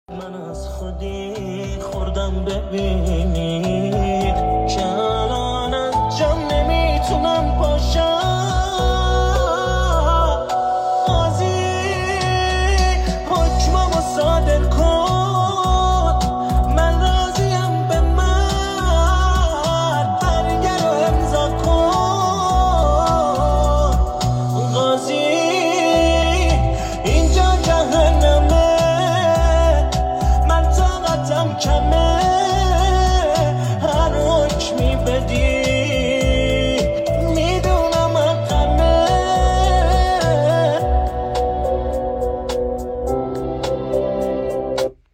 من از خودی خوردم ببینی که الان از جمع نمیتونم پاشم.